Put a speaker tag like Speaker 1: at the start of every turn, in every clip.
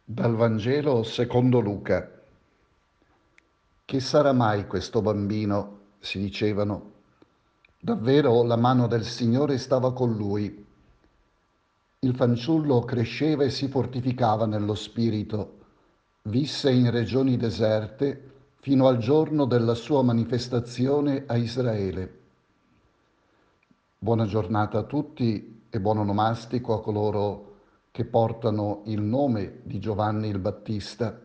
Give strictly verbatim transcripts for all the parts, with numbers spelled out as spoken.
Speaker 1: Dal Vangelo secondo Luca. Chi sarà mai questo bambino? Si dicevano. Davvero la mano del Signore stava con lui. Il fanciullo cresceva e si fortificava nello spirito. Visse in regioni deserte fino al giorno della sua manifestazione a Israele. Buona giornata a tutti e buon onomastico a coloro che portano il nome di Giovanni il Battista.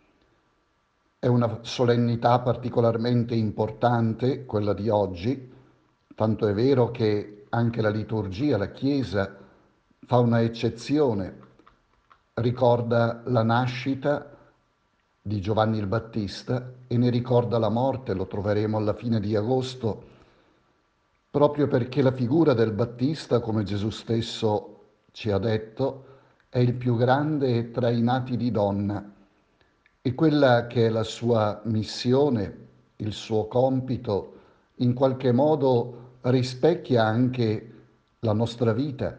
Speaker 1: È una solennità particolarmente importante, quella di oggi, tanto è vero che anche la liturgia, la Chiesa, fa una eccezione, ricorda la nascita di Giovanni il Battista e ne ricorda la morte, lo troveremo alla fine di agosto, proprio perché la figura del Battista, come Gesù stesso ci ha detto, è il più grande tra i nati di donna. E quella che è la sua missione, il suo compito, in qualche modo rispecchia anche la nostra vita.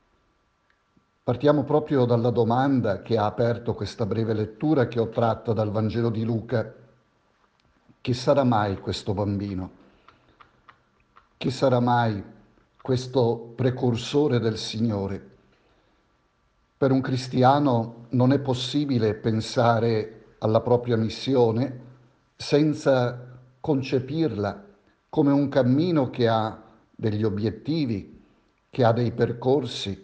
Speaker 1: Partiamo proprio dalla domanda che ha aperto questa breve lettura che ho tratta dal Vangelo di Luca. Chi sarà mai questo bambino? Chi sarà mai questo precursore del Signore? Per un cristiano non è possibile pensare alla propria missione senza concepirla come un cammino che ha degli obiettivi, che ha dei percorsi.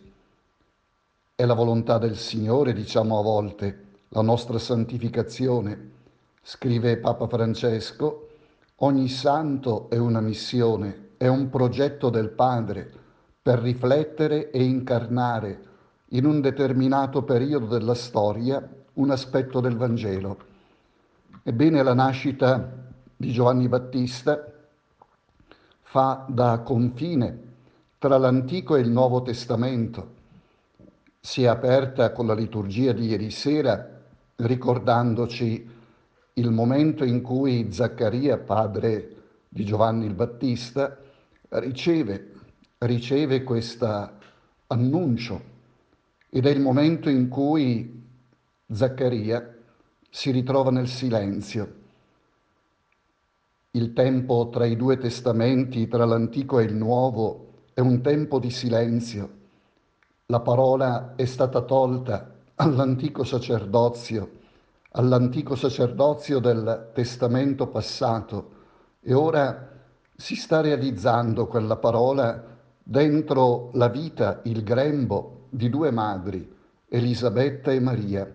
Speaker 1: È la volontà del Signore, diciamo a volte, la nostra santificazione. Scrive Papa Francesco, ogni santo è una missione, è un progetto del Padre per riflettere e incarnare in un determinato periodo della storia un aspetto del Vangelo. Ebbene, la nascita di Giovanni Battista fa da confine tra l'Antico e il Nuovo Testamento. Si è aperta con la liturgia di ieri sera ricordandoci il momento in cui Zaccaria, padre di Giovanni il Battista, riceve, riceve questo annuncio ed è il momento in cui Zaccaria si ritrova nel silenzio. Il tempo tra i due testamenti, tra l'Antico e il Nuovo, è un tempo di silenzio. La parola è stata tolta all'antico sacerdozio, all'antico sacerdozio del testamento passato e ora si sta realizzando quella parola dentro la vita, il grembo di due madri, Elisabetta e Maria.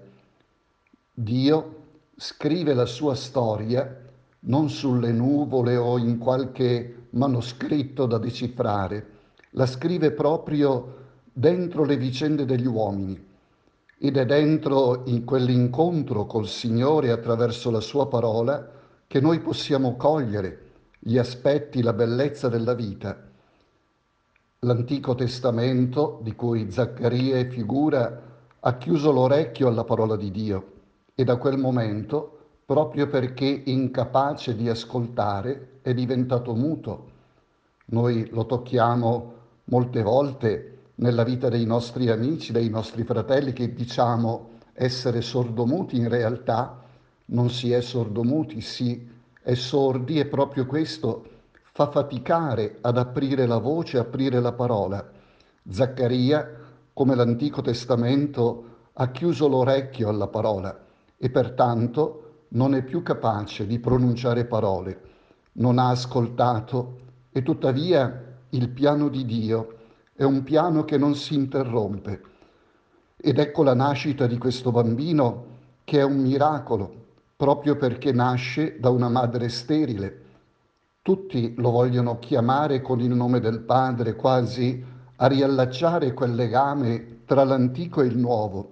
Speaker 1: Dio scrive la sua storia non sulle nuvole o in qualche manoscritto da decifrare, la scrive proprio dentro le vicende degli uomini ed è dentro in quell'incontro col Signore attraverso la sua parola che noi possiamo cogliere gli aspetti, la bellezza della vita. L'Antico Testamento, di cui Zaccaria è figura, ha chiuso l'orecchio alla parola di Dio e da quel momento, proprio perché incapace di ascoltare, è diventato muto. Noi lo tocchiamo molte volte nella vita dei nostri amici, dei nostri fratelli che diciamo essere sordomuti, in realtà non si è sordomuti, si è sordi e proprio questo fa faticare ad aprire la voce, aprire la parola. Zaccaria, come l'Antico Testamento, ha chiuso l'orecchio alla parola e pertanto non è più capace di pronunciare parole, non ha ascoltato e tuttavia il piano di Dio è un piano che non si interrompe. Ed ecco la nascita di questo bambino che è un miracolo, proprio perché nasce da una madre sterile. Tutti lo vogliono chiamare con il nome del Padre, quasi a riallacciare quel legame tra l'antico e il nuovo.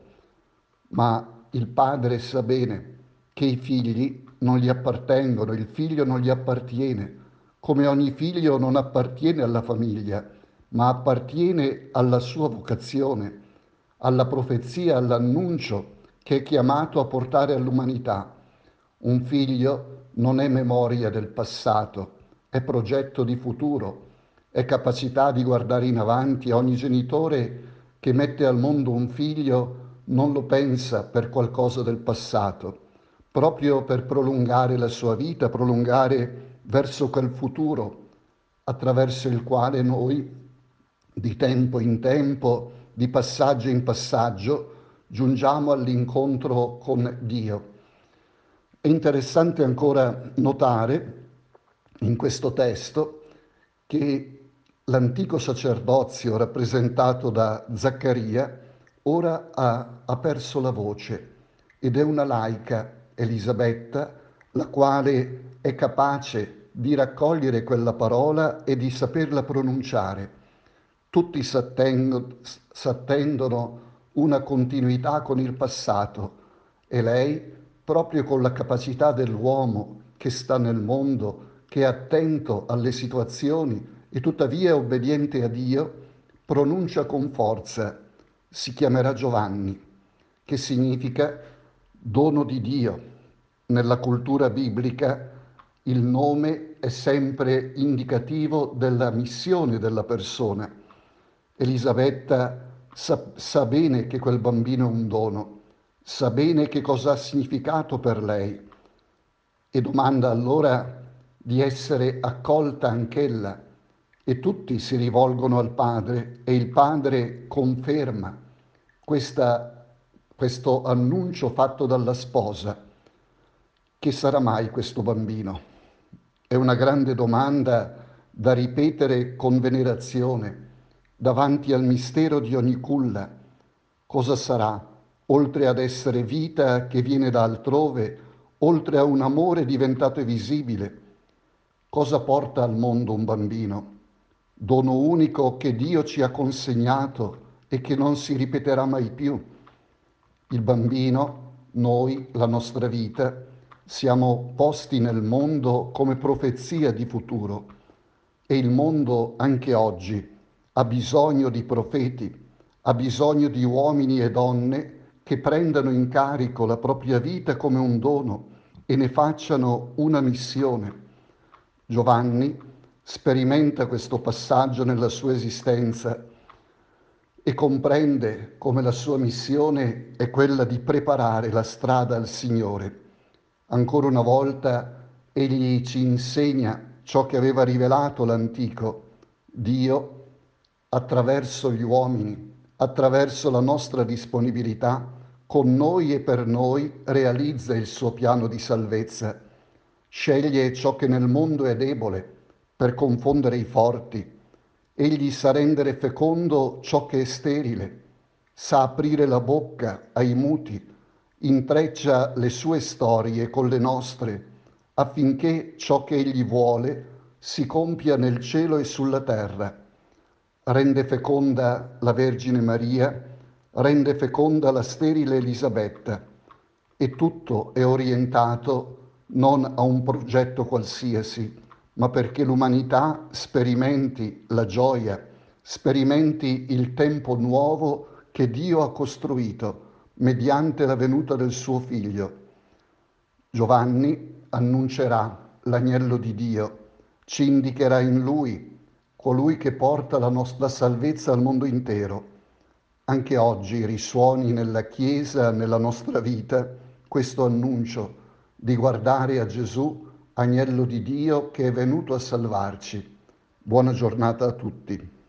Speaker 1: Ma il Padre sa bene che i figli non gli appartengono, il figlio non gli appartiene, come ogni figlio non appartiene alla famiglia, ma appartiene alla sua vocazione, alla profezia, all'annuncio che è chiamato a portare all'umanità. Un figlio non è memoria del passato, è progetto di futuro, è capacità di guardare in avanti. Ogni genitore che mette al mondo un figlio non lo pensa per qualcosa del passato, proprio per prolungare la sua vita, prolungare verso quel futuro attraverso il quale noi, di tempo in tempo, di passaggio in passaggio, giungiamo all'incontro con Dio. È interessante ancora notare in questo testo che l'antico sacerdozio rappresentato da Zaccaria ora ha, ha perso la voce ed è una laica, Elisabetta, la quale è capace di raccogliere quella parola e di saperla pronunciare. Tutti s'attendono, s'attendono una continuità con il passato e lei, proprio con la capacità dell'uomo che sta nel mondo, che è attento alle situazioni e tuttavia è obbediente a Dio, pronuncia con forza, si chiamerà Giovanni, che significa dono di Dio. Nella cultura biblica il nome è sempre indicativo della missione della persona. Elisabetta sa, sa bene che quel bambino è un dono, sa bene che cosa ha significato per lei e domanda allora di essere accolta anch'ella e tutti si rivolgono al padre e il padre conferma questa, questo annuncio fatto dalla sposa. Che sarà mai questo bambino? È una grande domanda da ripetere con venerazione davanti al mistero di ogni culla. Cosa sarà, oltre ad essere vita che viene da altrove, oltre a un amore diventato visibile? Cosa porta al mondo un bambino? Dono unico che Dio ci ha consegnato e che non si ripeterà mai più. Il bambino, noi, la nostra vita, siamo posti nel mondo come profezia di futuro e il mondo anche oggi ha bisogno di profeti, ha bisogno di uomini e donne che prendano in carico la propria vita come un dono e ne facciano una missione. Giovanni sperimenta questo passaggio nella sua esistenza e comprende come la sua missione è quella di preparare la strada al Signore. Ancora una volta egli ci insegna ciò che aveva rivelato l'antico Dio attraverso gli uomini, attraverso la nostra disponibilità, con noi e per noi realizza il suo piano di salvezza. Sceglie ciò che nel mondo è debole per confondere i forti. Egli sa rendere fecondo ciò che è sterile, sa aprire la bocca ai muti, intreccia le sue storie con le nostre, affinché ciò che egli vuole si compia nel cielo e sulla terra. Rende feconda la Vergine Maria, rende feconda la sterile Elisabetta, e tutto è orientato non a un progetto qualsiasi, ma perché l'umanità sperimenti la gioia, sperimenti il tempo nuovo che Dio ha costruito mediante la venuta del suo Figlio. Giovanni annuncerà l'agnello di Dio, ci indicherà in lui colui che porta la nostra salvezza al mondo intero. Anche oggi risuoni nella Chiesa, nella nostra vita, questo annuncio di guardare a Gesù, agnello di Dio che è venuto a salvarci. Buona giornata a tutti.